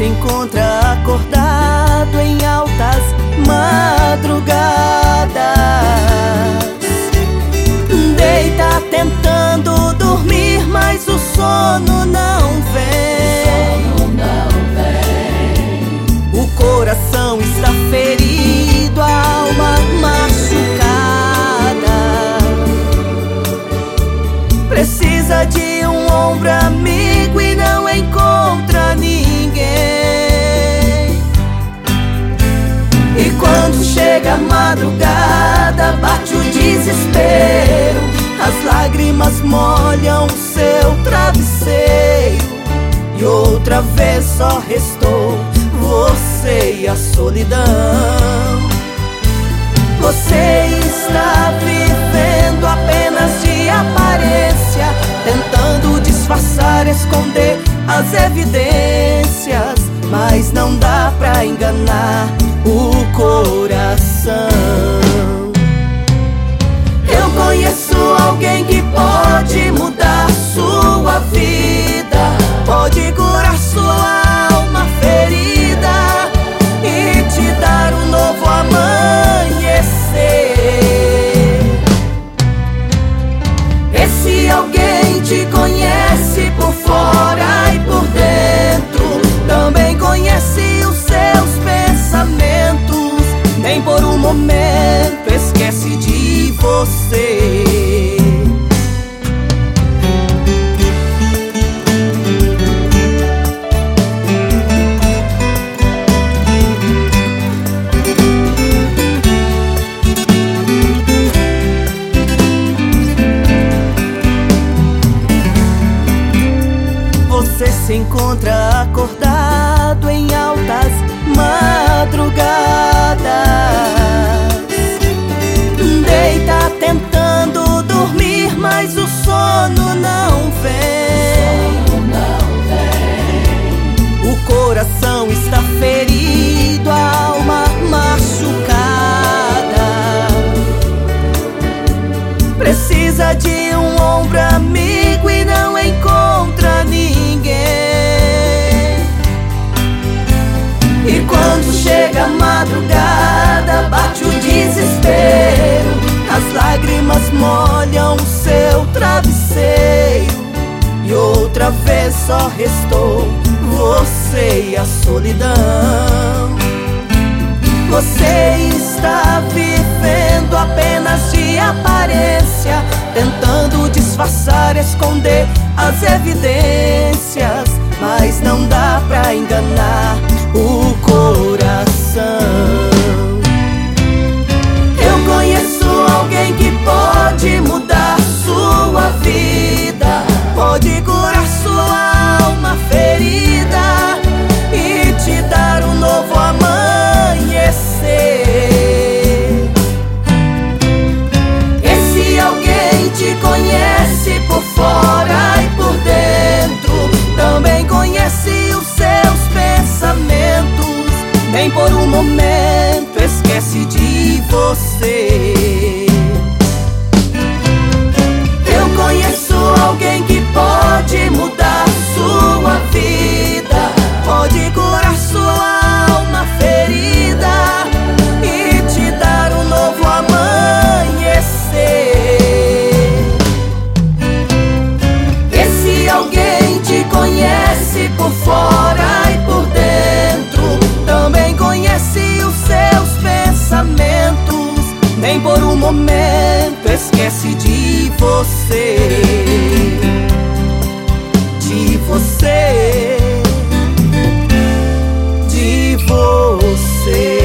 se encontra acordado em altas madrugadas, deita tentando dormir, mas o sono não vem. O coração está ferido, a alma machucada, precisa de um ombro amigo e não encontra ninguém. E quando chega a madrugada, bate o desespero, as lágrimas molham seu travesseiro, e outra vez só restou você e a solidão. Você está vivendo apenas de aparência, tentando disfarçar, esconder as evidências, mas não dá pra enganar o coração. Eu conheço alguém que pode mudar sua vida, pode curar sua alma ferida e te dar um novo amanhecer. Esse alguém te conhece por fora e por dentro, também conhece os seus pensamentos, nem por um momento esquece de você. Você se encontra acordado em altas madrugadas, deita tentando dormir, mas o sono não vem. O coração está ferido, a alma machucada, precisa de um ombro amigo e não encontra ninguém. E quando chega a madrugada, bate o desespero, as lágrimas molham seu travesseiro, e outra vez só restou você e a solidão. Você está vivendo apenas de aparência, tentando disfarçar, esconder as evidências, mas não dá pra enganar o coração. Eu conheço alguém que pode mudar sua vida, pode curar sua alma ferida e te dar um novo amanhecer. Esse alguém te conhece por fora e por dentro, também conhece os seus pensamentos, nem por um momento esquece de você. Eu conheço alguém que pode mudar sua vida, pode curar sua alma ferida e te dar um novo amanhecer. Esse alguém te conhece por fora e por dentro, também conhece os seus pensamentos, nem por um momento esquece de você. De você, de você.